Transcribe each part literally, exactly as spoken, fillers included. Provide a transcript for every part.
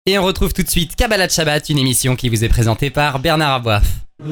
Et on retrouve tout de suite Kabbalat Shabbat, une émission qui vous est présentée par Bernard Aboif.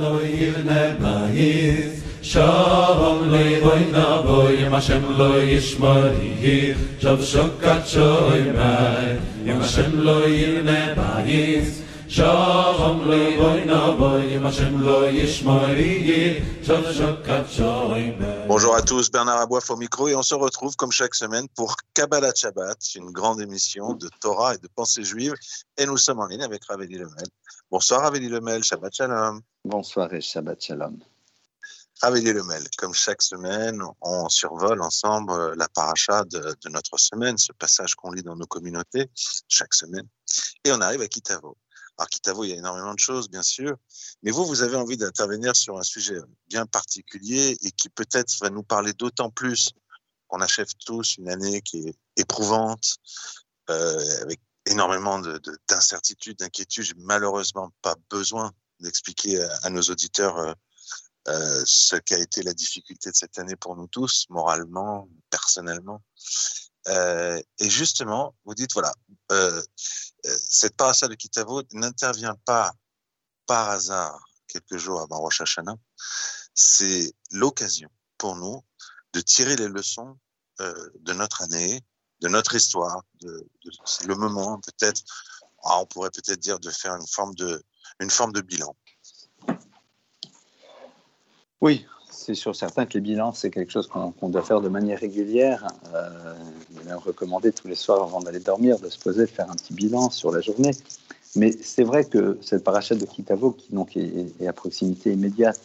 Bonjour à tous, Bernard Aboif au micro et on se retrouve comme chaque semaine pour Kabbalat Shabbat, une grande émission de Torah et de pensée juive, et nous sommes en ligne avec Rav Eli Lemel. Bonsoir Rav Eli Lemel, Shabbat Shalom. Bonsoir et Shabbat Shalom. Rav Eli Lemel, comme chaque semaine, on survole ensemble la paracha de, de notre semaine, ce passage qu'on lit dans nos communautés chaque semaine, et on arrive à Ki Tavo. Alors, Ki Tavo, il y a énormément de choses, bien sûr, mais vous, vous avez envie d'intervenir sur un sujet bien particulier et qui peut-être va nous parler d'autant plus qu'on achève tous une année qui est éprouvante, euh, avec énormément de, de, d'incertitudes, d'inquiétudes. J'ai malheureusement pas besoin d'expliquer à, à nos auditeurs euh, euh, ce qu'a été la difficulté de cette année pour nous tous, moralement, personnellement. Euh, et justement, vous dites, voilà, euh, cette paracha de Ki Tavo n'intervient pas par hasard quelques jours avant Rosh Hashanah. C'est l'occasion pour nous de tirer les leçons euh, de notre année, de notre histoire. De, de, c'est le moment, peut-être, ah, on pourrait peut-être dire de faire une forme de, une forme de bilan. Oui, c'est sûr certain que les bilans, c'est quelque chose qu'on, qu'on doit faire de manière régulière. Euh, il est même recommandé tous les soirs avant d'aller dormir de se poser, de faire un petit bilan sur la journée. Mais c'est vrai que cette paracha de Ki Tavo, qui donc est, est à proximité immédiate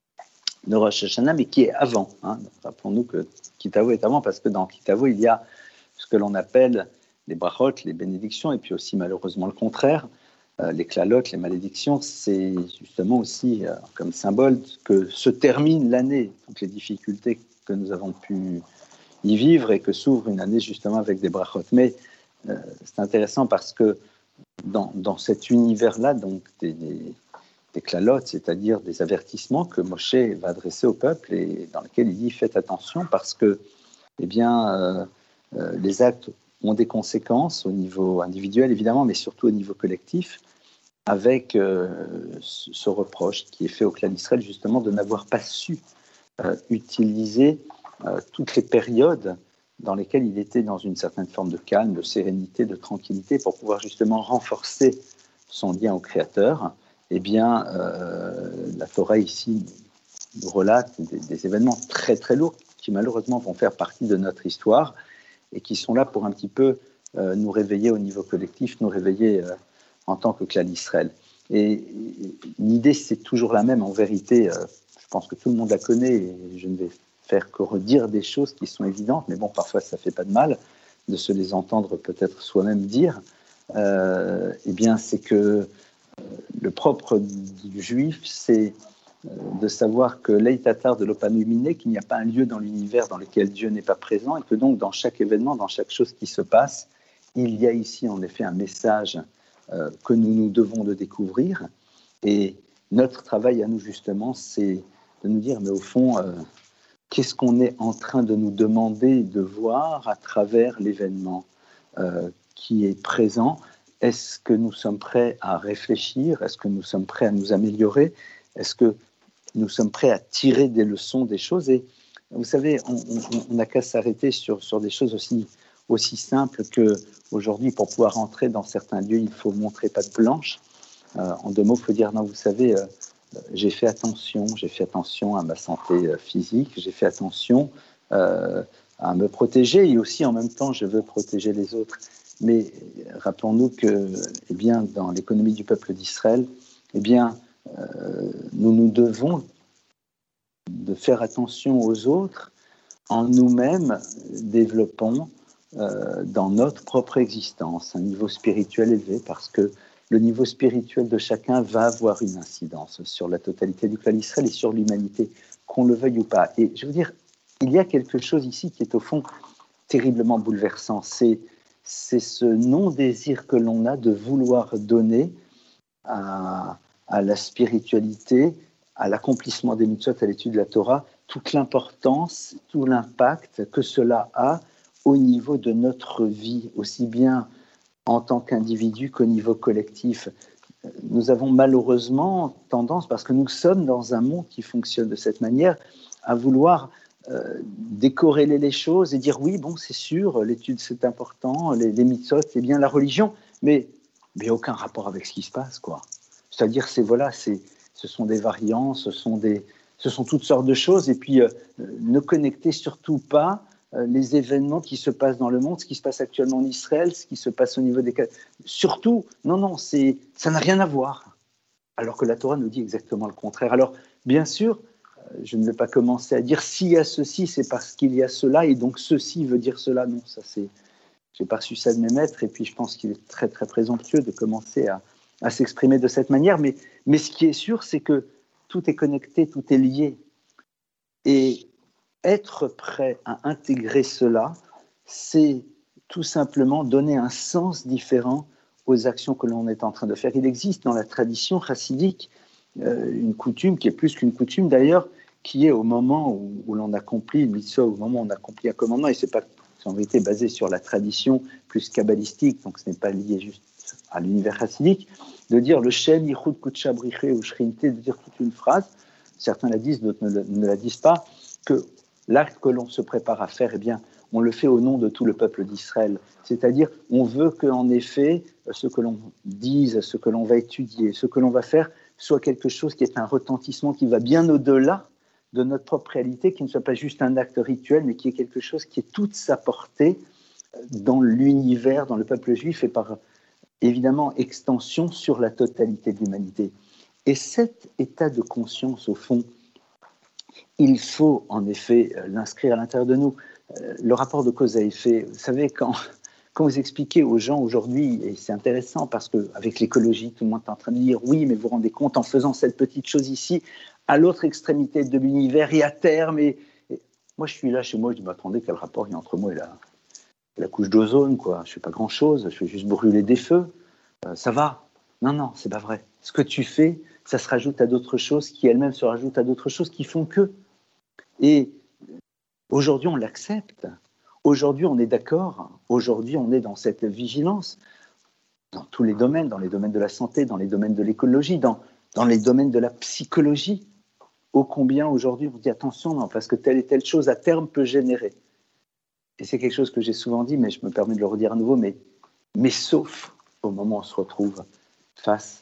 de Rosh Hashanah, mais qui est avant. Hein. Rappelons-nous que Ki Tavo est avant, parce que dans Ki Tavo, il y a ce que l'on appelle les brachot, les bénédictions, et puis aussi malheureusement le contraire. Euh, les klalot, les malédictions, c'est justement aussi euh, comme symbole que se termine l'année, toutes les difficultés que nous avons pu y vivre et que s'ouvre une année justement avec des brachot. Mais euh, c'est intéressant parce que dans, dans cet univers-là, donc des, des, des klalot, c'est-à-dire des avertissements que Moshe va adresser au peuple et dans lesquels il dit faites attention parce que eh bien, euh, euh, les actes ont des conséquences au niveau individuel évidemment, mais surtout au niveau collectif, avec euh, ce, ce reproche qui est fait au clan d'Israël justement de n'avoir pas su euh, utiliser euh, toutes les périodes dans lesquelles il était dans une certaine forme de calme, de sérénité, de tranquillité pour pouvoir justement renforcer son lien au Créateur. Eh bien, euh, la Torah ici nous relate des, des événements très très lourds qui malheureusement vont faire partie de notre histoire et qui sont là pour un petit peu euh, nous réveiller au niveau collectif, nous réveiller euh, en tant que clan d'Israël. Et l'idée, c'est toujours la même. En vérité, euh, je pense que tout le monde la connaît et je ne vais faire que redire des choses qui sont évidentes, mais bon, parfois, ça ne fait pas de mal de se les entendre peut-être soi-même dire. Euh, eh bien, c'est que euh, le propre du juif, c'est euh, de savoir que l'Eitatar de l'Opanumine, qu'il n'y a pas un lieu dans l'univers dans lequel Dieu n'est pas présent et que donc, dans chaque événement, dans chaque chose qui se passe, il y a ici, en effet, un message Euh, que nous nous devons de découvrir. Et notre travail à nous, justement, c'est de nous dire, mais au fond, euh, qu'est-ce qu'on est en train de nous demander de voir à travers l'événement euh, qui est présent? Est-ce que nous sommes prêts à réfléchir? Est-ce que nous sommes prêts à nous améliorer? Est-ce que nous sommes prêts à tirer des leçons des choses? Et vous savez, on n'a qu'à s'arrêter sur, sur des choses aussi aussi simple qu'aujourd'hui, pour pouvoir entrer dans certains lieux, il faut montrer patte blanche. Euh, en deux mots, il faut dire, non, vous savez, euh, j'ai fait attention, j'ai fait attention à ma santé euh, physique, j'ai fait attention euh, à me protéger et aussi, en même temps, je veux protéger les autres. Mais rappelons-nous que, eh bien, dans l'économie du peuple d'Israël, eh bien, euh, nous nous devons de faire attention aux autres en nous-mêmes développant Euh, dans notre propre existence, un niveau spirituel élevé, parce que le niveau spirituel de chacun va avoir une incidence sur la totalité du clan d'Israël et sur l'humanité, qu'on le veuille ou pas. Et je veux dire, il y a quelque chose ici qui est au fond terriblement bouleversant. C'est, c'est ce non-désir que l'on a de vouloir donner à, à la spiritualité, à l'accomplissement des mitzvot, à l'étude de la Torah, toute l'importance, tout l'impact que cela a au niveau de notre vie, aussi bien en tant qu'individu qu'au niveau collectif. Nous avons malheureusement tendance, parce que nous sommes dans un monde qui fonctionne de cette manière, à vouloir euh, décorréler les choses et dire oui, bon, c'est sûr, l'étude c'est important, les, les mitzvot c'est bien, la religion, mais il n'y a aucun rapport avec ce qui se passe, quoi. C'est-à-dire, c'est, voilà, c'est, ce sont des variants, ce sont, des, ce sont toutes sortes de choses, et puis euh, ne connectez surtout pas euh, les événements qui se passent dans le monde, ce qui se passe actuellement en Israël, ce qui se passe au niveau des... Surtout, non, non, c'est, ça n'a rien à voir. Alors que la Torah nous dit exactement le contraire. Alors, bien sûr, euh, je ne vais pas commencer à dire s'il y a ceci, c'est parce qu'il y a cela, et donc ceci veut dire cela. Non, ça c'est... J'ai pas reçu ça de mes maîtres, et puis je pense qu'il est très, très présomptueux de commencer à, à s'exprimer de cette manière. Mais, mais ce qui est sûr, c'est que tout est connecté, tout est lié. Et être prêt à intégrer cela, c'est tout simplement donner un sens différent aux actions que l'on est en train de faire. Il existe dans la tradition chassidique euh, une coutume qui est plus qu'une coutume d'ailleurs, qui est au moment où, où l'on accomplit une mitzvah, au moment où on accomplit un commandement, et c'est pas, c'est en vérité basé sur la tradition plus kabbalistique, donc ce n'est pas lié juste à l'univers chassidique, de dire le Shem Yichud Kudsha Briché ou Shrinte, de dire toute une phrase, certains la disent, d'autres ne, ne la disent pas, que l'acte que l'on se prépare à faire, eh bien, on le fait au nom de tout le peuple d'Israël. C'est-à-dire, on veut qu'en effet, ce que l'on dise, ce que l'on va étudier, ce que l'on va faire, soit quelque chose qui est un retentissement qui va bien au-delà de notre propre réalité, qui ne soit pas juste un acte rituel, mais qui est quelque chose qui est toute sa portée dans l'univers, dans le peuple juif, et par évidemment extension sur la totalité de l'humanité. Et cet état de conscience, au fond, il faut en effet l'inscrire à l'intérieur de nous. Le rapport de cause à effet, vous savez, quand, quand vous expliquez aux gens aujourd'hui, et c'est intéressant parce qu'avec l'écologie, tout le monde est en train de dire oui, mais vous vous rendez compte, en faisant cette petite chose ici, à l'autre extrémité de l'univers et à terme, et, et moi je suis là chez moi, je dis, mais attendez, quel rapport il y a entre moi et la, la couche d'ozone, quoi. Je ne fais pas grand-chose, je fais juste brûler des feux, euh, ça va. Non, non, c'est pas vrai. Ce que tu fais, ça se rajoute à d'autres choses qui elles-mêmes se rajoutent à d'autres choses qui font que. Et aujourd'hui, on l'accepte. Aujourd'hui, on est d'accord. Aujourd'hui, on est dans cette vigilance dans tous les domaines, dans les domaines de la santé, dans les domaines de l'écologie, dans, dans les domaines de la psychologie. Ô combien aujourd'hui, on dit attention, non, parce que telle et telle chose à terme peut générer. Et c'est quelque chose que j'ai souvent dit, mais je me permets de le redire à nouveau, mais, mais sauf au moment où on se retrouve face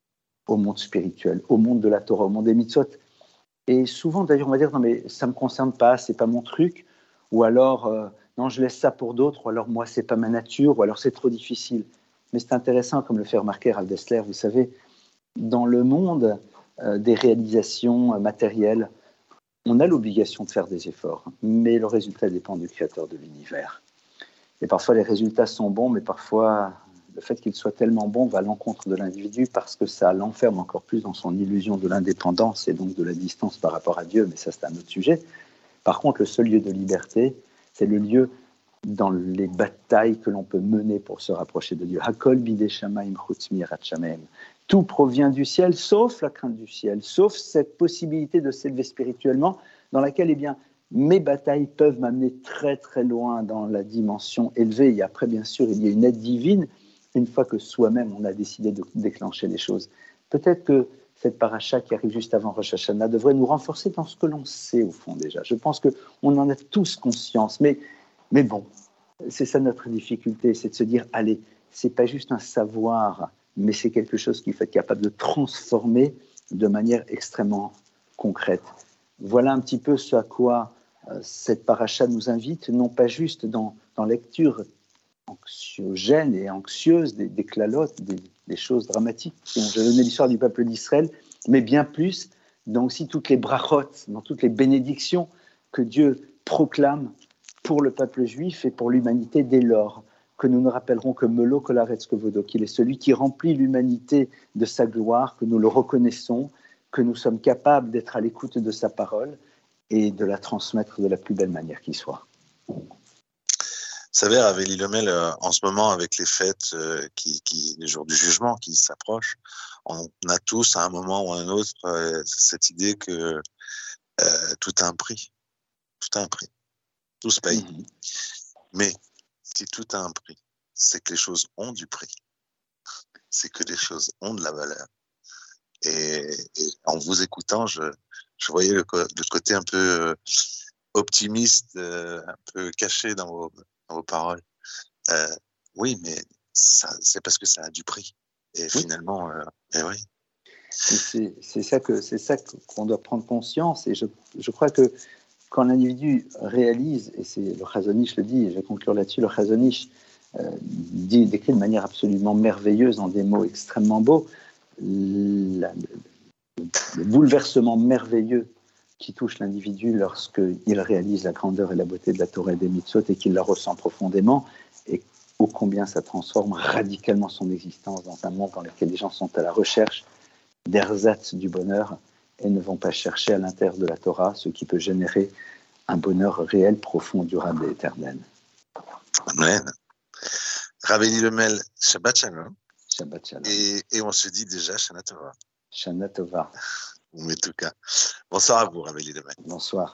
au monde spirituel, au monde de la Torah, au monde des mitzvot. Et souvent, d'ailleurs, on va dire, non, mais ça ne me concerne pas, c'est pas mon truc, ou alors, euh, non, je laisse ça pour d'autres, ou alors, moi, c'est pas ma nature, ou alors, c'est trop difficile. Mais c'est intéressant, comme le fait remarquer Ralph Dessler, vous savez, dans le monde euh, des réalisations euh, matérielles, on a l'obligation de faire des efforts, mais le résultat dépend du créateur de l'univers. Et parfois, les résultats sont bons, mais parfois, le fait qu'ils soient tellement bons va à l'encontre de l'individu parce que ça l'enferme encore plus dans son illusion de l'indépendance et donc de la distance par rapport à Dieu, mais ça, c'est un autre sujet. Par contre, le seul lieu de liberté, c'est le lieu dans les batailles que l'on peut mener pour se rapprocher de Dieu. Hakol bidei shamayim chutz miyirat shamayim. Tout provient du ciel, sauf la crainte du ciel, sauf cette possibilité de s'élever spirituellement, dans laquelle, eh bien, mes batailles peuvent m'amener très très loin dans la dimension élevée. Et après, bien sûr, il y a une aide divine, une fois que soi-même on a décidé de déclencher les choses. Peut-être que cette paracha qui arrive juste avant Rosh Hashanah devrait nous renforcer dans ce que l'on sait au fond déjà. Je pense qu'on en a tous conscience, mais, mais bon, c'est ça notre difficulté, c'est de se dire, allez, c'est pas juste un savoir, mais c'est quelque chose qu'il faut être capable de transformer de manière extrêmement concrète. Voilà un petit peu ce à quoi euh, cette paracha nous invite, non pas juste dans, dans lecture anxiogène et anxieuse des, des clalotes, des, des choses dramatiques qui ont jalonné l'histoire du peuple d'Israël, mais bien plus dans aussi toutes les brachot, dans toutes les bénédictions que Dieu proclame pour le peuple juif et pour l'humanité dès lors, que nous ne rappellerons que Melo Kolaretz Kevodo, qu'il est celui qui remplit l'humanité de sa gloire, que nous le reconnaissons, que nous sommes capables d'être à l'écoute de sa parole et de la transmettre de la plus belle manière qui soit. Vous savez, Rav Eli Lemel, euh, en ce moment, avec les fêtes, euh, qui, qui, les jours du jugement qui s'approchent, on a tous, à un moment ou à un autre, euh, cette idée que euh, tout a un prix. Tout a un prix. Tout se paye. Mm-hmm. Mais si tout a un prix, c'est que les choses ont du prix. C'est que les choses ont de la valeur. Et, et en vous écoutant, je, je voyais le, le côté un peu optimiste, euh, un peu caché dans vos, dans vos paroles. Euh, oui, mais ça, c'est parce que ça a du prix. Et oui. finalement, euh, et oui. C'est, c'est ça que c'est ça qu'on doit prendre conscience. Et je, je crois que quand l'individu réalise, et c'est le Chazon Ish le dit, et je vais conclure là-dessus, le Chazon Ish euh, dit, décrit de manière absolument merveilleuse, en des mots extrêmement beaux, la, le bouleversement merveilleux qui touche l'individu lorsqu'il réalise la grandeur et la beauté de la Torah et des mitzvot et qu'il la ressent profondément, et ô combien ça transforme radicalement son existence dans un monde dans lequel les gens sont à la recherche d'ersatz du bonheur et ne vont pas chercher à l'intérieur de la Torah ce qui peut générer un bonheur réel, profond, durable et éternel. Amen. Rav Eli Lemel, Shabbat Shalom. Shabbat Shalom. Et, et on se dit déjà Shana Tova. Shana Tova. Ou Metuka. Bonsoir à vous, Rav Eli Lemel. Bonsoir.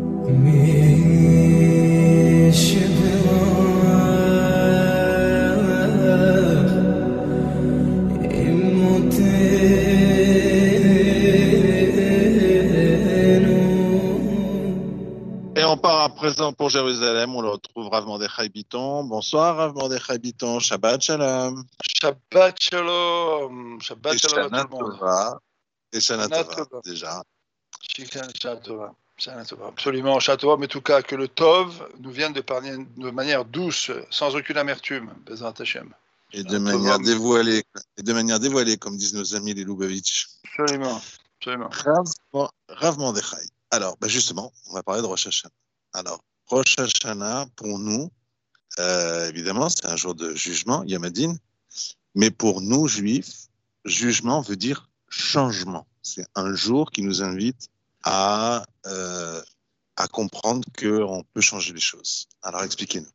On part à présent pour Jérusalem, on le retrouve Rav Mordechai Biton. Bonsoir Rav Mordechai Biton, Shabbat Shalom. Shabbat Shalom, Shabbat et Shalom Shana à tout le monde. Tova. Et Shana Shana Tova, Tova. déjà. Shana Tova. Shana Tova. Absolument, Shana Tova, mais en tout cas que le Tov nous vienne de, parler de manière douce, sans aucune amertume, Bezrat Hashem. Et de, manière dévoilée, et de manière dévoilée, comme disent nos amis les Lubavitch. Absolument, absolument. Rav, Rav Mordechai. Alors, ben justement, on va parler de Rosh Hashanah. Alors, Rosh Hashanah, pour nous, euh, évidemment, c'est un jour de jugement, Yom Hadin, mais pour nous, juifs, jugement veut dire changement. C'est un jour qui nous invite à, euh, à comprendre qu'on peut changer les choses. Alors, expliquez-nous.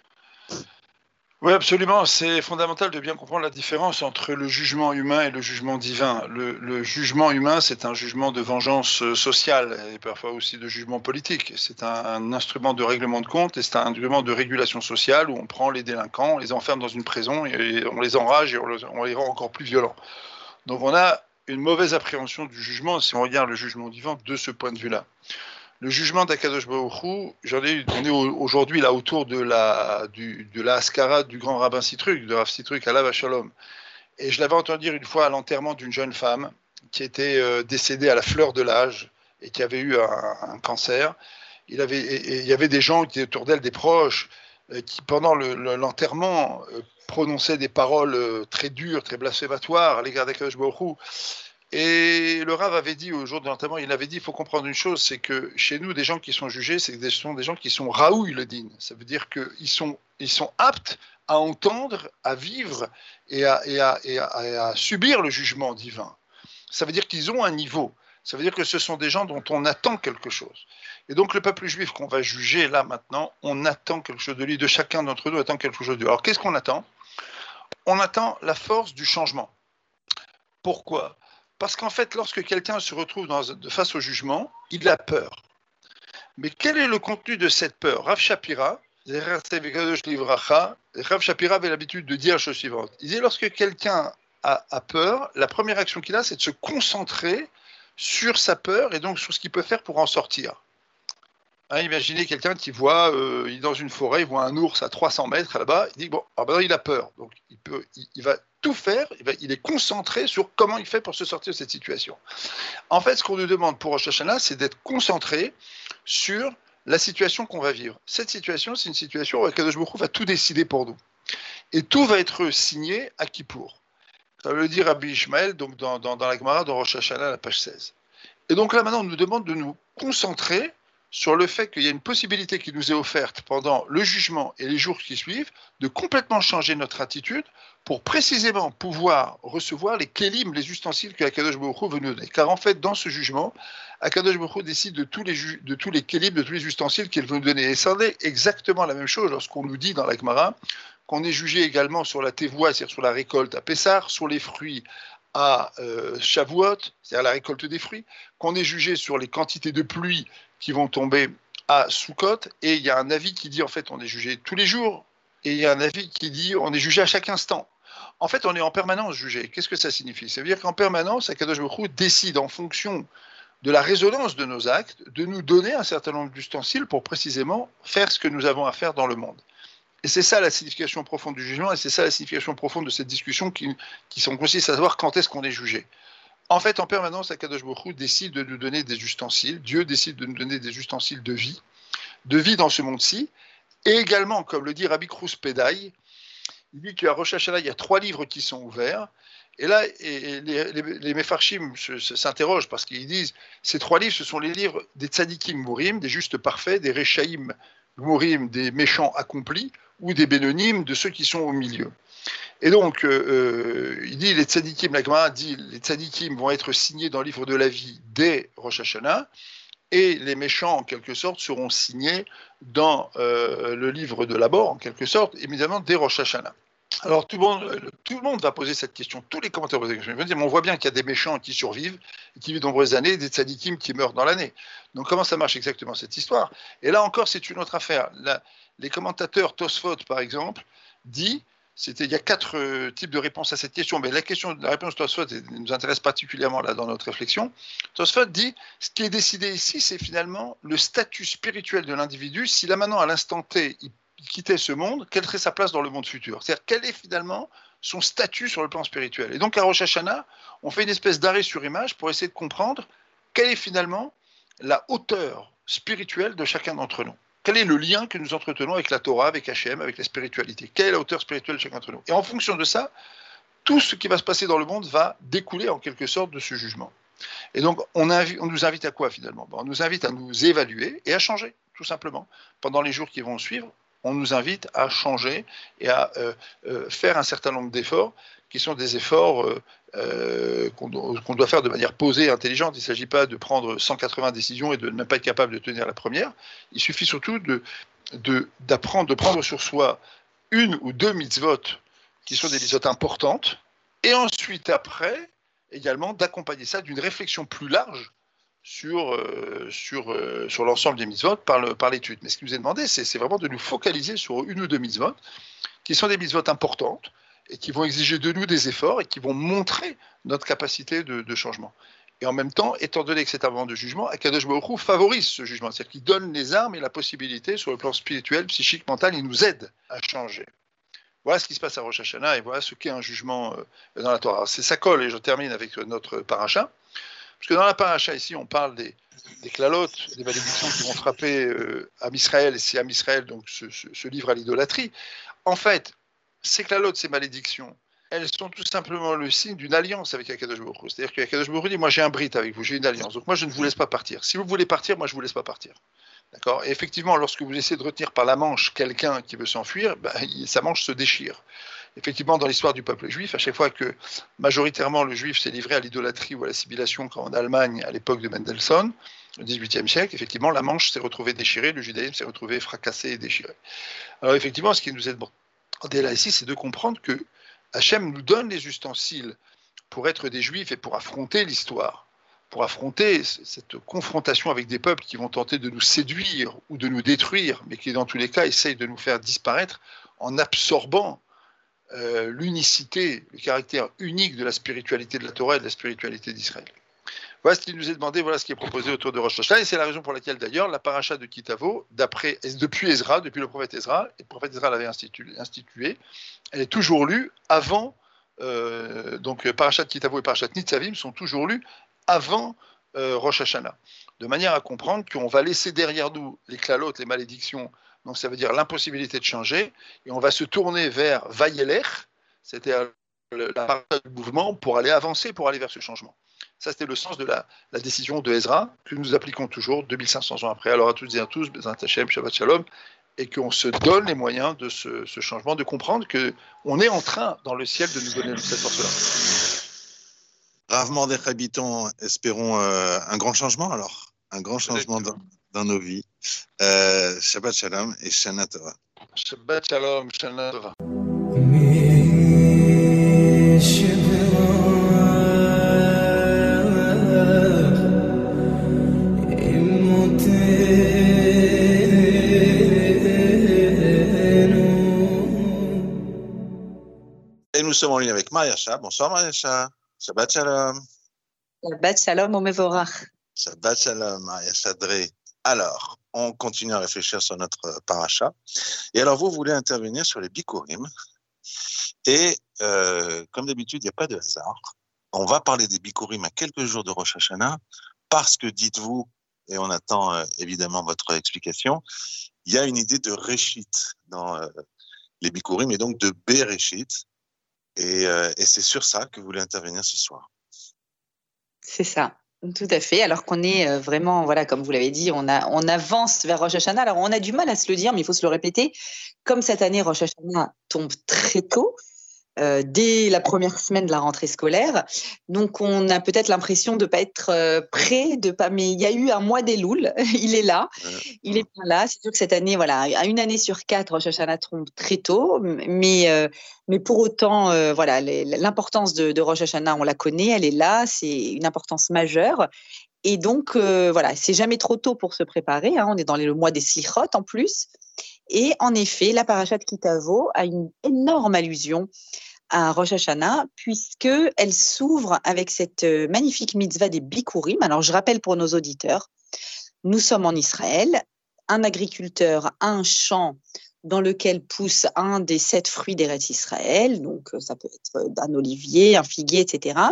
Oui, absolument. C'est fondamental de bien comprendre la différence entre le jugement humain et le jugement divin. Le, le jugement humain, c'est un jugement de vengeance sociale et parfois aussi de jugement politique. C'est un, un instrument de règlement de compte et c'est un instrument de régulation sociale où on prend les délinquants, on les enferme dans une prison et on les enrage et on les, on les rend encore plus violents. Donc on a une mauvaise appréhension du jugement si on regarde le jugement divin de ce point de vue-là. Le jugement d'Akadosh Baruch Hu, j'en ai, on est aujourd'hui là autour de la, du, de la Haskara du grand rabbin Sitruk, de Rav Sitruk Alav Shalom. Et je l'avais entendu dire une fois à l'enterrement d'une jeune femme qui était euh, décédée à la fleur de l'âge et qui avait eu un, un cancer. Il, avait, et, et il y avait des gens qui étaient autour d'elle, des proches, euh, qui pendant le, le, l'enterrement euh, prononçaient des paroles euh, très dures, très blasphématoires à l'égard d'Akadosh Baruch Hu. Et le Rav avait dit au jour de l'enterrement, il avait dit, il faut comprendre une chose, c'est que chez nous, des gens qui sont jugés, c'est que ce sont des gens qui sont raoui le din. Ça veut dire qu'ils sont, ils sont aptes à entendre, à vivre et à, et, à, et, à, et à subir le jugement divin. Ça veut dire qu'ils ont un niveau. Ça veut dire que ce sont des gens dont on attend quelque chose. Et donc le peuple juif qu'on va juger là maintenant, on attend quelque chose de lui, de chacun d'entre nous attend quelque chose de lui. Alors qu'est-ce qu'on attend ? On attend la force du changement. Pourquoi ? Parce qu'en fait, lorsque quelqu'un se retrouve dans, face au jugement, il a peur. Mais quel est le contenu de cette peur ? Rav Shapira, Rav Shapira avait l'habitude de dire la chose suivante. Il dit, lorsque quelqu'un a, a peur, la première action qu'il a, c'est de se concentrer sur sa peur et donc sur ce qu'il peut faire pour en sortir. Hein, imaginez quelqu'un qui voit, euh, il est dans une forêt, il voit un ours à trois cents mètres là-bas, il dit, bon, alors maintenant il a peur. Donc il, peut, il, il va tout faire, il, va, il est concentré sur comment il fait pour se sortir de cette situation. En fait, ce qu'on nous demande pour Rosh Hashanah, c'est d'être concentré sur la situation qu'on va vivre. Cette situation, c'est une situation où Akadosh Baruch Hu va tout décider pour nous. Et tout va être signé à Kippour. Ça veut dire Rabbi Ishmael, donc dans, dans, dans la Gemara, dans Rosh Hashanah, la page seize. Et donc là, maintenant, on nous demande de nous concentrer sur le fait qu'il y a une possibilité qui nous est offerte pendant le jugement et les jours qui suivent de complètement changer notre attitude pour précisément pouvoir recevoir les kélim, les ustensiles que Akadosh Baruch Hu veut nous donner. Car en fait, dans ce jugement, Akadosh Baruch Hu décide de tous les, ju- de tous les kélim, de tous les ustensiles qu'il veut nous donner. Et ça en est exactement la même chose lorsqu'on nous dit dans la Gemara qu'on est jugé également sur la tevoua, c'est-à-dire sur la récolte à Pessar, sur les fruits à euh, Shavuot, c'est-à-dire la récolte des fruits, qu'on est jugé sur les quantités de pluie qui vont tomber à Sukkot, et il y a un avis qui dit en fait on est jugé tous les jours et il y a un avis qui dit on est jugé à chaque instant. En fait, on est en permanence jugé. Qu'est-ce que ça signifie? Ça veut dire qu'en permanence, Akadosh Baruch Hu décide en fonction de la résonance de nos actes de nous donner un certain nombre d'ustensiles pour précisément faire ce que nous avons à faire dans le monde. Et c'est ça la signification profonde du jugement, et c'est ça la signification profonde de cette discussion qui, qui consiste à savoir quand est-ce qu'on est jugé. En fait, en permanence, Akadosh Baruch Hu décide de nous donner des ustensiles, Dieu décide de nous donner des ustensiles de vie, de vie dans ce monde-ci, et également, comme le dit Rabbi Cruz Pedai, il dit qu'à Rosh Hashanah, il y a trois livres qui sont ouverts, et là, et les, les, les Mefarshim s'interrogent parce qu'ils disent ces trois livres, ce sont les livres des tzadikim mourim, des justes parfaits, des rechaim mourim, des méchants accomplis, ou des bénonymes, de ceux qui sont au milieu. Et donc, euh, il dit les tzadikim, la Gemara dit les tzadikim vont être signés dans le livre de la vie dès Rosh Hashanah, et les méchants, en quelque sorte, seront signés dans euh, le livre de la mort, en quelque sorte, évidemment, dès Rosh Hashanah. Alors, tout le, monde, tout le monde va poser cette question, tous les commentaires posent cette question. Ils vont dire, mais on voit bien qu'il y a des méchants qui survivent, et qui vivent de nombreuses années, des tzadikim qui meurent dans l'année. Donc, comment ça marche exactement, cette histoire? Et là encore, c'est une autre affaire. La, les commentateurs, Tosfot, par exemple, dit... C'était, il y a quatre euh, types de réponses à cette question, mais la, question, la réponse de Tosfot nous intéresse particulièrement là dans notre réflexion. Tosfot dit, ce qui est décidé ici, c'est finalement le statut spirituel de l'individu. S'il a maintenant, à l'instant T, il, il quittait ce monde, quelle serait sa place dans le monde futur? C'est-à-dire, quel est finalement son statut sur le plan spirituel? Et donc, à Rosh Hashanah, on fait une espèce d'arrêt sur image pour essayer de comprendre quelle est finalement la hauteur spirituelle de chacun d'entre nous. Quel est le lien que nous entretenons avec la Torah, avec Hachem, avec la spiritualité? Quelle est la hauteur spirituelle de chacun d'entre nous? Et en fonction de ça, tout ce qui va se passer dans le monde va découler en quelque sorte de ce jugement. Et donc, on, invi- on nous invite à quoi finalement? Bon, on nous invite à nous évaluer et à changer, tout simplement. Pendant les jours qui vont suivre, on nous invite à changer et à euh, euh, faire un certain nombre d'efforts qui sont des efforts euh, euh, qu'on, do- qu'on doit faire de manière posée et intelligente. Il ne s'agit pas de prendre cent quatre-vingts décisions et de ne pas être capable de tenir la première. Il suffit surtout de, de, d'apprendre, de prendre sur soi une ou deux mitzvot qui sont des mitzvot importantes, et ensuite, après, également, d'accompagner ça d'une réflexion plus large sur, euh, sur, euh, sur l'ensemble des mitzvot par, le, par l'étude. Mais ce qui nous est demandé, c'est, c'est vraiment de nous focaliser sur une ou deux mitzvot qui sont des mitzvot importantes, et qui vont exiger de nous des efforts et qui vont montrer notre capacité de, de changement. Et en même temps, étant donné que c'est un moment de jugement, Akadosh Baruch Hu favorise ce jugement, c'est-à-dire qu'il donne les armes et la possibilité sur le plan spirituel, psychique, mental, il nous aide à changer. Voilà ce qui se passe à Rosh Hashanah et voilà ce qu'est un jugement dans la Torah. Alors, c'est ça colle, et je termine avec notre paracha, parce que dans la paracha ici, on parle des, des klalotes, des malédictions qui vont frapper euh, Am Israël, et c'est Am Israël, donc ce, ce, ce livre à l'idolâtrie. En fait, ces klalotes, ces malédictions, elles sont tout simplement le signe d'une alliance avec Akadosh Baruch Hu. C'est-à-dire qu'Akadosh Baruch Hu dit, moi j'ai un brit avec vous, j'ai une alliance, donc moi je ne vous laisse pas partir. Si vous voulez partir, moi je ne vous laisse pas partir. D'accord? Et effectivement, lorsque vous essayez de retenir par la manche quelqu'un qui veut s'enfuir, ben, sa manche se déchire. Effectivement, dans l'histoire du peuple juif, à chaque fois que majoritairement le juif s'est livré à l'idolâtrie ou à l'assimilation, comme en Allemagne à l'époque de Mendelssohn, au dix-huitième siècle, effectivement, la manche s'est retrouvée déchirée, le judaïsme s'est retrouvé fracassé et déchiré. Alors effectivement, ce qui nous est demandé là ici, c'est de comprendre que Hachem nous donne les ustensiles pour être des juifs et pour affronter l'histoire, pour affronter cette confrontation avec des peuples qui vont tenter de nous séduire ou de nous détruire, mais qui dans tous les cas essayent de nous faire disparaître en absorbant euh, l'unicité, le caractère unique de la spiritualité de la Torah et de la spiritualité d'Israël. Voilà ce qui nous est demandé, voilà ce qui est proposé autour de Rosh Hashanah, et c'est la raison pour laquelle d'ailleurs la paracha de Kitavo, d'après, depuis Ezra, depuis le prophète Ezra, et le prophète Ezra l'avait institué, institué elle est toujours lue avant, euh, donc paracha de Kitavo et paracha de Nitzavim sont toujours lus avant euh, Rosh Hashanah, de manière à comprendre qu'on va laisser derrière nous les klalotes, les malédictions, donc ça veut dire l'impossibilité de changer, et on va se tourner vers Vayelech, c'est-à-dire la paracha du mouvement, pour aller avancer, pour aller vers ce changement. Ça, c'était le sens de la, la décision de Ezra, que nous appliquons toujours deux mille cinq cents ans après. Alors à toutes et à tous, Bezrat Hashem, Shabbat Shalom, et qu'on se donne les moyens de ce, ce changement, de comprendre qu'on est en train, dans le ciel, de nous donner cette force-là. Rav Mordechai habitants, espérons euh, un grand changement alors, un grand changement dans, dans nos vies. Euh, Shabbat Shalom et Shana Tova. Shabbat Shalom, Shana Tova. Imotenu sommes en ligne avec Mariacha. Bonsoir Mariacha. Shabbat Shalom. Shabbat Shalom au Mevorach. Shabbat Shalom, Mariacha Dré. Alors, on continue à réfléchir sur notre paracha. Et alors, vous voulez intervenir sur les Bikurim. Et euh, comme d'habitude, il n'y a pas de hasard. On va parler des Bikurim à quelques jours de Rosh Hashanah, parce que, dites-vous, et on attend euh, évidemment votre explication, il y a une idée de Réchit dans euh, les Bikurim, et donc de Béréchit. Et, euh, et c'est sur ça que vous voulez intervenir ce soir. C'est ça. Tout à fait, alors qu'on est vraiment, voilà, comme vous l'avez dit, on, a, on avance vers Rosh Hashanah. Alors, on a du mal à se le dire, mais il faut se le répéter. Comme cette année, Rosh Hashanah tombe très tôt, euh, dès la première semaine de la rentrée scolaire. Donc, on a peut-être l'impression de ne pas être euh, prêt, de pas, mais il y a eu un mois d'Elul, il est là, il est bien là. C'est sûr que cette année, voilà, à une année sur quatre, Rosh Hashanah tombe très tôt, mais, euh, mais pour autant, euh, voilà, les, l'importance de, de Rosh Hashanah, on la connaît, elle est là, c'est une importance majeure. Et donc, euh, voilà, c'est jamais trop tôt pour se préparer, hein, on est dans le mois des Slichot en plus. Et en effet, la paracha de Kitavo a une énorme allusion à Rosh Hashanah, puisqu'elle s'ouvre avec cette magnifique mitzvah des Bikurim. Alors, je rappelle pour nos auditeurs, nous sommes en Israël, un agriculteur a un champ dans lequel pousse un des sept fruits d'Eretz Israël, donc ça peut être un olivier, un figuier, et cetera.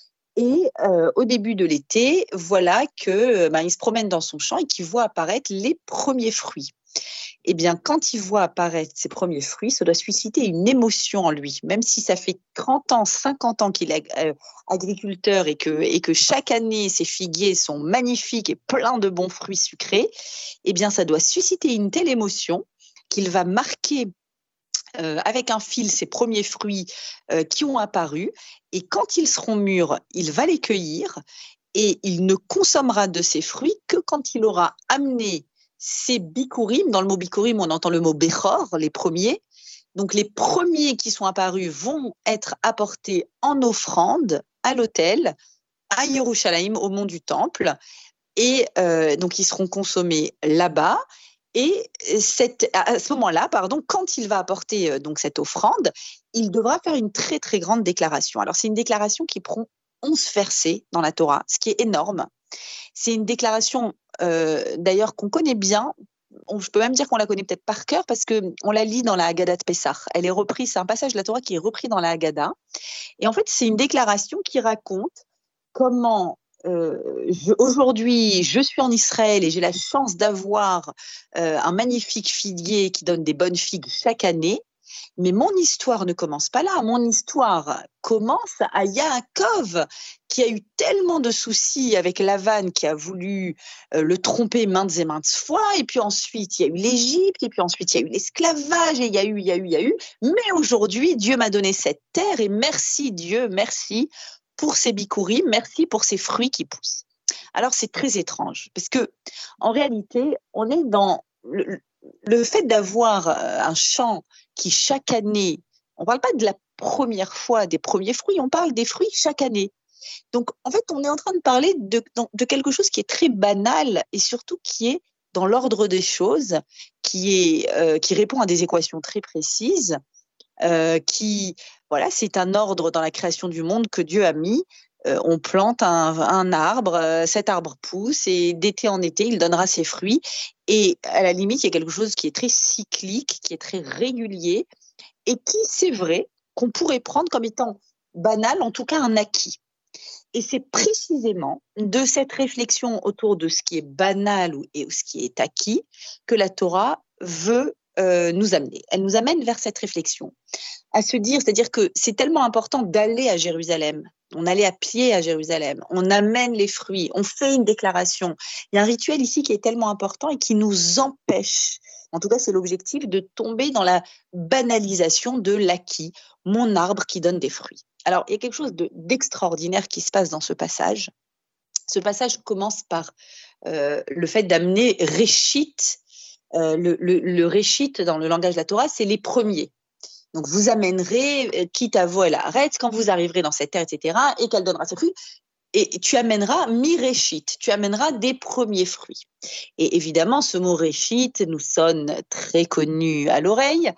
Et euh, au début de l'été, voilà que ben, il se promène dans son champ et qu'il voit apparaître les premiers fruits. Eh bien, quand il voit apparaître ces premiers fruits, ça doit susciter une émotion en lui. Même si ça fait trente ans, cinquante ans qu'il est euh, agriculteur et que, et que chaque année, ces figuiers sont magnifiques et pleins de bons fruits sucrés, eh bien, ça doit susciter une telle émotion qu'il va marquer euh, avec un fil ces premiers fruits euh, qui ont apparu. Et quand ils seront mûrs, il va les cueillir et il ne consommera de ces fruits que quand il aura amené ces bikurim. Dans le mot bikurim, on entend le mot bechor, les premiers. Donc, les premiers qui sont apparus vont être apportés en offrande à l'autel, à Yerushalayim, au mont du Temple. Et euh, donc, ils seront consommés là-bas. Et cette, à ce moment-là, pardon, quand il va apporter euh, donc cette offrande, il devra faire une très, très grande déclaration. Alors, c'est une déclaration qui prend onze versets dans la Torah, ce qui est énorme. C'est une déclaration, euh, d'ailleurs, qu'on connaît bien. On, je peux même dire qu'on la connaît peut-être par cœur parce qu'on la lit dans la Haggadah de Pessah. Elle est reprise, c'est un passage de la Torah qui est repris dans la Haggadah. Et en fait, c'est une déclaration qui raconte comment euh, je, aujourd'hui, je suis en Israël et j'ai la chance d'avoir euh, un magnifique figuier qui donne des bonnes figues chaque année. Mais mon histoire ne commence pas là. Mon histoire commence à Yaakov, qui a eu tellement de soucis avec Lavan, qui a voulu euh, le tromper maintes et maintes fois. Et puis ensuite, il y a eu l'Égypte, et puis ensuite, il y a eu l'esclavage, et il y a eu, il y a eu, il y a eu. Mais aujourd'hui, Dieu m'a donné cette terre, et merci Dieu, merci pour ces bikurim, merci pour ces fruits qui poussent. Alors, c'est très étrange, parce que en réalité, on est dans le, le fait d'avoir un champ qui chaque année, on ne parle pas de la première fois des premiers fruits, on parle des fruits chaque année. Donc, en fait, on est en train de parler de, de quelque chose qui est très banal et surtout qui est dans l'ordre des choses, qui, est, euh, qui répond à des équations très précises, euh, qui, voilà, c'est un ordre dans la création du monde que Dieu a mis. Euh, on plante un, un arbre, euh, cet arbre pousse et d'été en été, il donnera ses fruits. Et à la limite, il y a quelque chose qui est très cyclique, qui est très régulier et qui, c'est vrai, qu'on pourrait prendre comme étant banal, en tout cas un acquis. Et c'est précisément de cette réflexion autour de ce qui est banal et ce qui est acquis que la Torah veut euh, nous amener. Elle nous amène vers cette réflexion, à se dire, c'est-à-dire que c'est tellement important d'aller à Jérusalem. On allait à pied à Jérusalem, on amène les fruits, on fait une déclaration. Il y a un rituel ici qui est tellement important et qui nous empêche, en tout cas c'est l'objectif, de tomber dans la banalisation de l'acquis, mon arbre qui donne des fruits. Alors, il y a quelque chose de, d'extraordinaire qui se passe dans ce passage. Ce passage commence par euh, le fait d'amener Réchit. Euh, le, le, le Réchit, dans le langage de la Torah, c'est les premiers. Donc, vous amènerez, quitte à vous, elle arrête, quand vous arriverez dans cette terre, et cetera, et qu'elle donnera ses fruits, et tu amèneras mi-réchit, tu amèneras des premiers fruits. Et évidemment, ce mot réchit nous sonne très connu à l'oreille.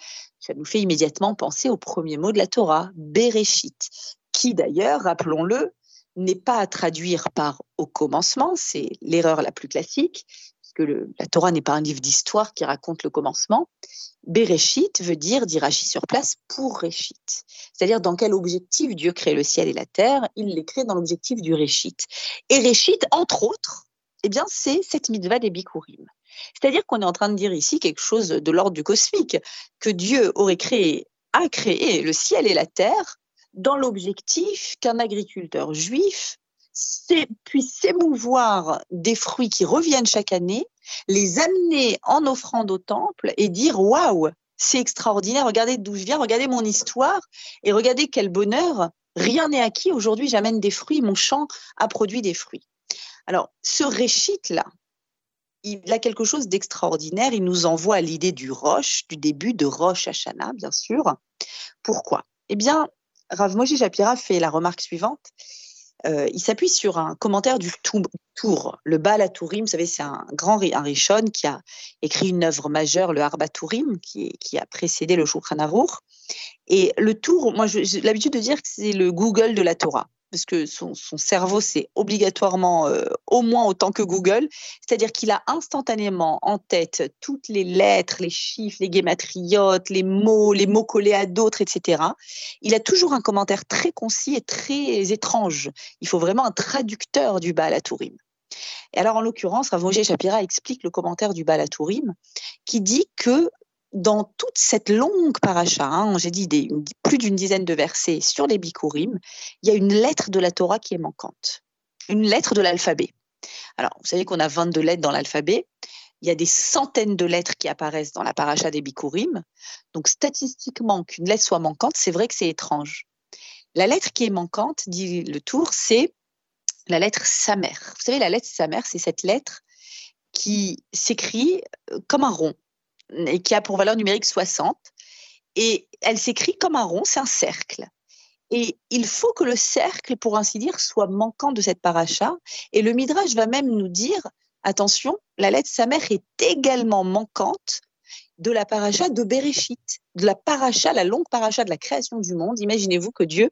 Ça nous fait immédiatement penser au premier mot de la Torah, Bereshit, qui d'ailleurs, rappelons-le, n'est pas à traduire par au commencement, c'est l'erreur la plus classique, parce que le, la Torah n'est pas un livre d'histoire qui raconte le commencement. Bereshit veut dire, dit Rashi sur place, pour Réchit. C'est-à-dire dans quel objectif Dieu crée le ciel et la terre, il les crée dans l'objectif du Réchit. Et Réchit, entre autres, eh bien, c'est cette mitzvah des Bikurim. C'est-à-dire qu'on est en train de dire ici quelque chose de l'ordre du cosmique, que Dieu aurait créé, a créé le ciel et la terre dans l'objectif qu'un agriculteur juif puisse s'émouvoir des fruits qui reviennent chaque année, les amener en offrande au temple et dire « Waouh, c'est extraordinaire, regardez d'où je viens, regardez mon histoire et regardez quel bonheur, rien n'est acquis, aujourd'hui j'amène des fruits, mon champ a produit des fruits. » Alors, ce réchit-là, il a quelque chose d'extraordinaire, il nous envoie à l'idée du Rosh, du début de Rosh Hashanah, bien sûr. Pourquoi ? Eh bien, Rav Moshe Shapira fait la remarque suivante. Euh, il s'appuie sur un commentaire du Tour, le Baal HaTurim. Vous savez, c'est un grand un Rishon qui a écrit une œuvre majeure, le Arba Turim, qui, qui a précédé le Shulchan Aruch. Et le Tour, moi, j'ai l'habitude de dire que c'est le Google de la Torah, parce que son, son cerveau, c'est obligatoirement euh, au moins autant que Google, c'est-à-dire qu'il a instantanément en tête toutes les lettres, les chiffres, les guématriotes, les mots, les mots collés à d'autres, et cetera. Il a toujours un commentaire très concis et très étrange. Il faut vraiment un traducteur du Baal HaTurim. Et alors, en l'occurrence, Rav Moshe Shapira explique le commentaire du Baal HaTurim qui dit que dans toute cette longue paracha, hein, j'ai dit des, plus d'une dizaine de versets sur les Bikurim, il y a une lettre de la Torah qui est manquante, une lettre de l'alphabet. Alors, vous savez qu'on a vingt-deux lettres dans l'alphabet, il y a des centaines de lettres qui apparaissent dans la paracha des Bikurim, donc statistiquement, qu'une lettre soit manquante, c'est vrai que c'est étrange. La lettre qui est manquante, dit le Tour, c'est la lettre Samer. Vous savez, la lettre Samer, c'est cette lettre qui s'écrit comme un rond, et qui a pour valeur numérique soixante, et elle s'écrit comme un rond, c'est un cercle. Et il faut que le cercle, pour ainsi dire, soit manquant de cette paracha, et le Midrash va même nous dire, attention, la lettre Samer est également manquante de la paracha de Bereshit, de la paracha, la longue paracha de la création du monde. Imaginez-vous que Dieu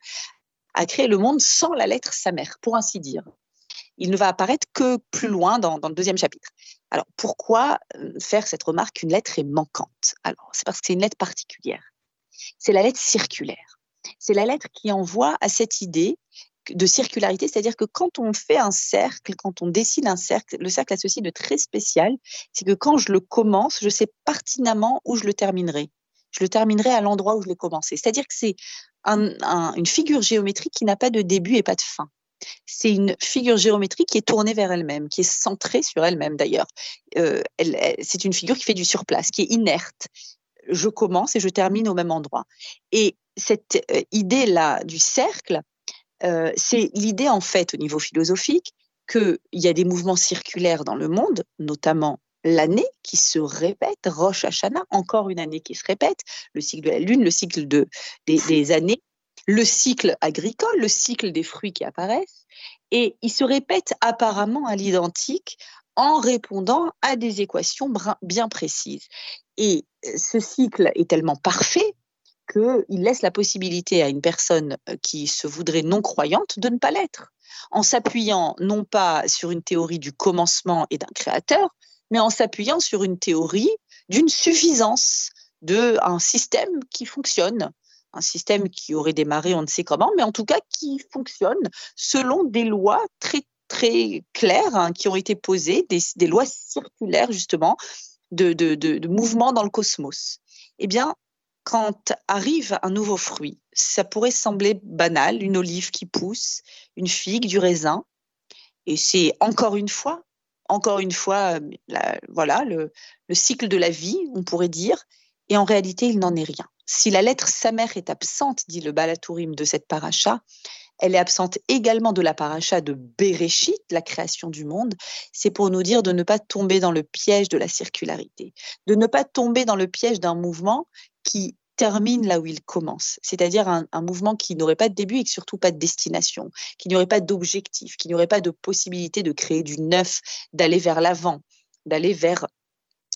a créé le monde sans la lettre Samer, pour ainsi dire. Il ne va apparaître que plus loin dans, dans le deuxième chapitre. Alors, pourquoi faire cette remarque qu'une lettre est manquante ? Alors, c'est parce que c'est une lettre particulière. C'est la lettre circulaire. C'est la lettre qui envoie à cette idée de circularité, c'est-à-dire que quand on fait un cercle, quand on dessine un cercle, le cercle a ceci de très spécial, c'est que quand je le commence, je sais pertinemment où je le terminerai. Je le terminerai à l'endroit où je l'ai commencé. C'est-à-dire que c'est un, un, une figure géométrique qui n'a pas de début et pas de fin. C'est une figure géométrique qui est tournée vers elle-même, qui est centrée sur elle-même d'ailleurs. Euh, elle, elle, c'est une figure qui fait du surplace, qui est inerte. Je commence et je termine au même endroit. Et cette euh, idée-là du cercle, euh, c'est l'idée en fait au niveau philosophique qu'il y a des mouvements circulaires dans le monde, notamment l'année qui se répète, Rosh Hashanah, encore une année qui se répète, le cycle de la lune, le cycle de, des, des années, le cycle agricole, le cycle des fruits qui apparaissent, et il se répète apparemment à l'identique en répondant à des équations bien précises. Et ce cycle est tellement parfait qu'il laisse la possibilité à une personne qui se voudrait non-croyante de ne pas l'être, en s'appuyant non pas sur une théorie du commencement et d'un créateur, mais en s'appuyant sur une théorie d'une suffisance, d'un système qui fonctionne, un système qui aurait démarré on ne sait comment, mais en tout cas qui fonctionne selon des lois très, très claires hein, qui ont été posées, des, des lois circulaires justement de, de, de, de mouvement dans le cosmos. Eh bien, quand arrive un nouveau fruit, ça pourrait sembler banal, une olive qui pousse, une figue, du raisin, et c'est encore une fois, encore une fois, la, voilà, le, le cycle de la vie, on pourrait dire, et en réalité, il n'en est rien. Si la lettre Samer est absente, dit le Baal HaTurim de cette paracha, elle est absente également de la paracha de Bereshit, la création du monde. C'est pour nous dire de ne pas tomber dans le piège de la circularité, de ne pas tomber dans le piège d'un mouvement qui termine là où il commence, c'est-à-dire un, un mouvement qui n'aurait pas de début et surtout pas de destination, qui n'aurait pas d'objectif, qui n'aurait pas de possibilité de créer du neuf, d'aller vers l'avant, d'aller vers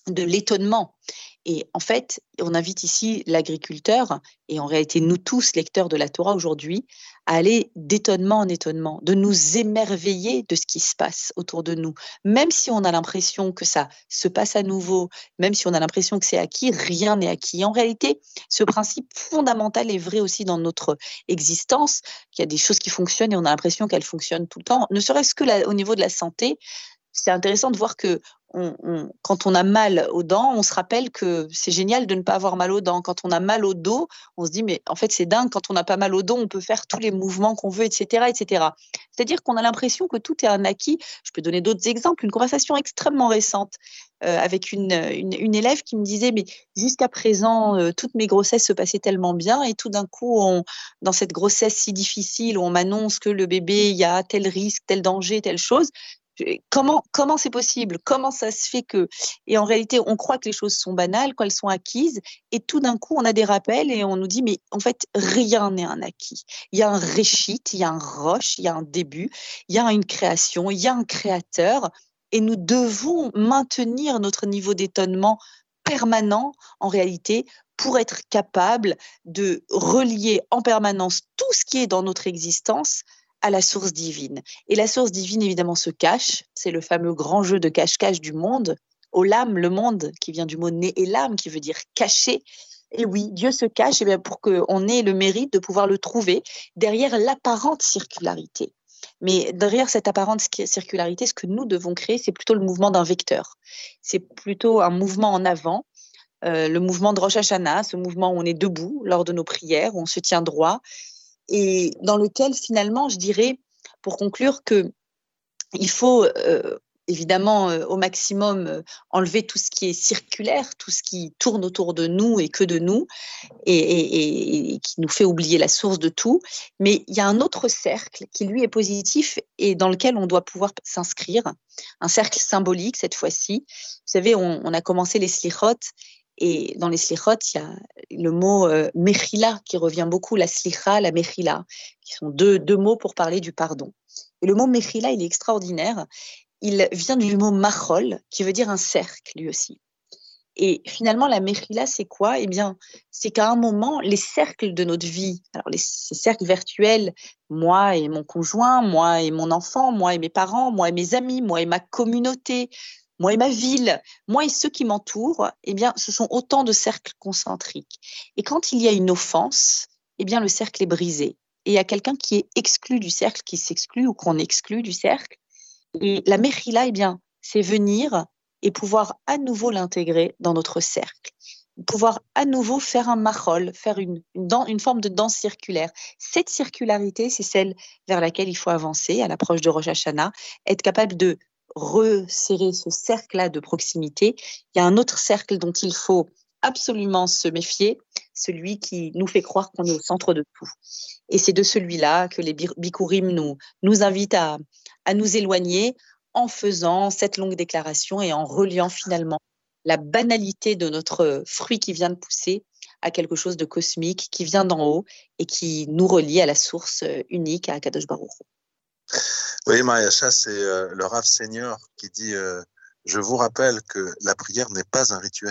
de l'étonnement. Et en fait, on invite ici l'agriculteur, et en réalité nous tous, lecteurs de la Torah aujourd'hui, à aller d'étonnement en étonnement, de nous émerveiller de ce qui se passe autour de nous. Même si on a l'impression que ça se passe à nouveau, même si on a l'impression que c'est acquis, rien n'est acquis. En réalité, ce principe fondamental est vrai aussi dans notre existence, qu'il y a des choses qui fonctionnent et on a l'impression qu'elles fonctionnent tout le temps, ne serait-ce que là, au niveau de la santé. C'est intéressant de voir que on, on, quand on a mal aux dents, on se rappelle que c'est génial de ne pas avoir mal aux dents. Quand on a mal au dos, on se dit mais en fait c'est dingue, quand on n'a pas mal au dos, on peut faire tous les mouvements qu'on veut, et cetera, et cetera. C'est-à-dire qu'on a l'impression que tout est un acquis. Je peux donner d'autres exemples. Une conversation extrêmement récente euh, avec une, une, une élève qui me disait mais jusqu'à présent euh, toutes mes grossesses se passaient tellement bien et tout d'un coup on, dans cette grossesse si difficile où on m'annonce que le bébé il y a tel risque, tel danger, telle chose. Comment comment c'est possible? Comment ça se fait que... Et en réalité, on croit que les choses sont banales, qu'elles sont acquises, et tout d'un coup, on a des rappels et on nous dit, mais en fait, rien n'est un acquis. Il y a un réchit, il y a un roche, il y a un début, il y a une création, il y a un créateur, et nous devons maintenir notre niveau d'étonnement permanent, en réalité, pour être capable de relier en permanence tout ce qui est dans notre existence à la source divine. Et la source divine, évidemment, se cache. C'est le fameux grand jeu de cache-cache du monde. Olam, le monde, qui vient du mot Né'elam, qui veut dire caché. Et oui, Dieu se cache eh bien, pour qu'on ait le mérite de pouvoir le trouver derrière l'apparente circularité. Mais derrière cette apparente circularité, ce que nous devons créer, c'est plutôt le mouvement d'un vecteur. C'est plutôt un mouvement en avant, euh, le mouvement de Rosh Hashanah, ce mouvement où on est debout lors de nos prières, où on se tient droit, et dans lequel finalement, je dirais, pour conclure, qu'il faut euh, évidemment euh, au maximum euh, enlever tout ce qui est circulaire, tout ce qui tourne autour de nous et que de nous, et, et, et qui nous fait oublier la source de tout. Mais il y a un autre cercle qui, lui, est positif et dans lequel on doit pouvoir s'inscrire, un cercle symbolique cette fois-ci. Vous savez, on, on a commencé les slichot, et dans les slichot, il y a le mot euh, mechila qui revient beaucoup, la slicha, la mechila, qui sont deux, deux mots pour parler du pardon. Et le mot mechila, il est extraordinaire. Il vient du mot machol, qui veut dire un cercle, lui aussi. Et finalement, la mechila, c'est quoi? Eh bien, c'est qu'à un moment, les cercles de notre vie, alors les, ces cercles virtuels, moi et mon conjoint, moi et mon enfant, moi et mes parents, moi et mes amis, moi et ma communauté, moi et ma ville, moi et ceux qui m'entourent, eh bien, ce sont autant de cercles concentriques. Et quand il y a une offense, eh bien, le cercle est brisé. Et il y a quelqu'un qui est exclu du cercle, qui s'exclut ou qu'on exclut du cercle. Et la mechila, eh bien, c'est venir et pouvoir à nouveau l'intégrer dans notre cercle. Pouvoir à nouveau faire un machol, faire une, une, dan- une forme de danse circulaire. Cette circularité, c'est celle vers laquelle il faut avancer à l'approche de Rosh Hashanah, être capable de resserrer ce cercle-là de proximité. Il y a un autre cercle dont il faut absolument se méfier, celui qui nous fait croire qu'on est au centre de tout. Et c'est de celui-là que les Bikurim nous, nous invitent à, à nous éloigner en faisant cette longue déclaration et en reliant finalement la banalité de notre fruit qui vient de pousser à quelque chose de cosmique qui vient d'en haut et qui nous relie à la source unique, à Kadosh Baruch Hu. Oui, Mariacha, c'est euh, le Rav Senior qui dit euh, « Je vous rappelle que la prière n'est pas un rituel. »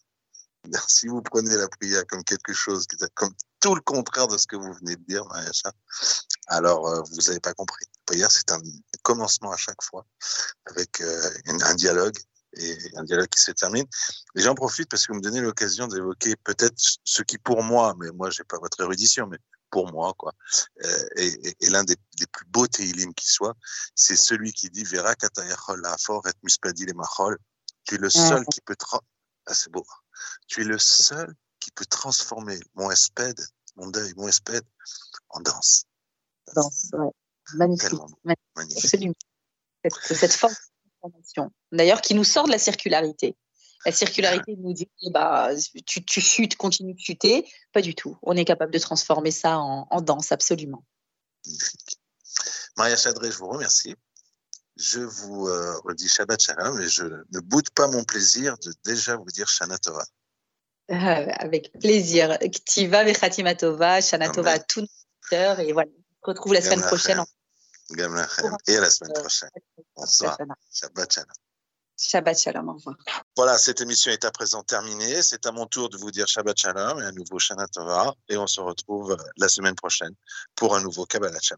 Si vous prenez la prière comme quelque chose, comme tout le contraire de ce que vous venez de dire, Mariacha, alors euh, vous n'avez pas compris. La prière, c'est un commencement à chaque fois, avec euh, une, un dialogue, et un dialogue qui se termine. Et j'en profite parce que vous me donnez l'occasion d'évoquer peut-être ce qui, pour moi, mais moi, je n'ai pas votre érudition, mais pour moi, quoi, euh, et, et, et l'un des, des plus beaux Teilim qui soit, c'est celui qui dit « Vera katayachol la'afor et mispadi lemachol » Tu es le seul qui peut... Tra- ah, c'est beau. Tu es le seul qui peut transformer mon espède, mon deuil, mon espède, en danse. Danse, ouais. Magnifique. Magnifique. Magnifique. Absolument. Cette, cette forme de transformation, d'ailleurs, qui nous sort de la circularité. La circularité nous dit, bah, tu, tu chutes, continue de chuter. Pas du tout. On est capable de transformer ça en, en danse, absolument. Magnifique. Maria Chadré, je vous remercie. Je vous euh, redis Shabbat Shalom et je ne boude pas mon plaisir de déjà vous dire Shana Tova. Euh, avec plaisir. Ktiva Vechatima Tova, Shana Tova à tous nos auditeurs. Et voilà, on se retrouve la semaine prochaine. Et à la semaine prochaine. Bonsoir. Shabbat Shalom. Shabbat Shalom, au revoir. Voilà, cette émission est à présent terminée. C'est à mon tour de vous dire Shabbat Shalom et un nouveau Shana Tova. Et on se retrouve la semaine prochaine pour un nouveau Kabbalat Shabbat.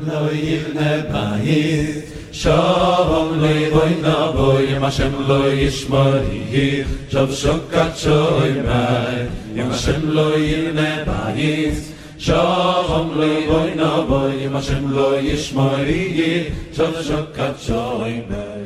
Shalom loy boy na boy, Hashem lo yishmari, Shalom shokat shoy.